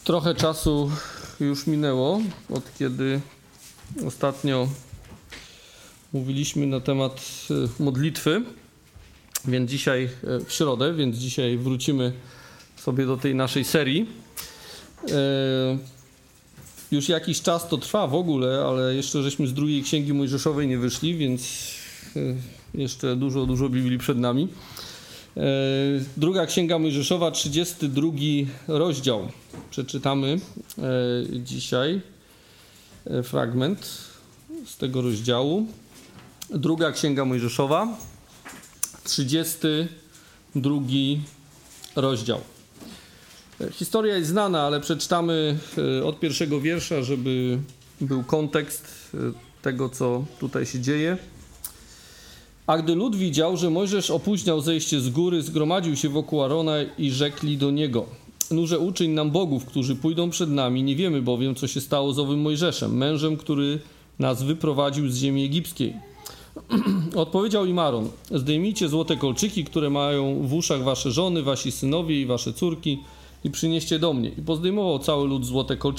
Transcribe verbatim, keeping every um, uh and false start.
Trochę czasu już minęło, od kiedy ostatnio mówiliśmy na temat modlitwy, więc dzisiaj w środę, więc dzisiaj wrócimy sobie do tej naszej serii. Już jakiś czas to trwa w ogóle, ale jeszcze żeśmy z drugiej Księgi Mojżeszowej nie wyszli, więc jeszcze dużo, dużo Biblii przed nami. Druga Księga Mojżeszowa, trzydziesty drugi rozdział. Przeczytamy dzisiaj fragment z tego rozdziału. Druga Księga Mojżeszowa, trzydziesty drugi rozdział. Historia jest znana, ale przeczytamy od pierwszego wiersza, żeby był kontekst tego, co tutaj się dzieje. A gdy lud widział, że Mojżesz opóźniał zejście z góry, zgromadził się wokół Arona i rzekli do niego: Nurze, uczyń nam bogów, którzy pójdą przed nami, nie wiemy bowiem, co się stało z owym Mojżeszem, mężem, który nas wyprowadził z ziemi egipskiej. Odpowiedział im Aaron: zdejmijcie złote kolczyki, które mają w uszach wasze żony, wasi synowie i wasze córki, i przynieście do mnie. I pozdejmował cały lud złote kolczyki